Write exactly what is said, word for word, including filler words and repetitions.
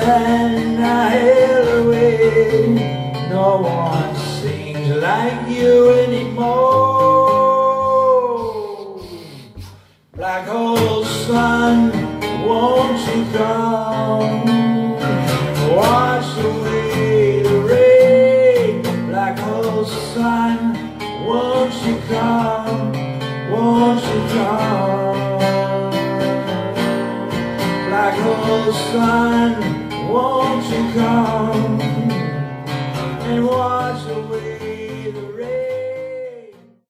and I held away. No one sings like you anymore. Black hole sun, won't you come wash away the rain? Black hole sun, won't you come, won't you come? Black hole sun, won't you come?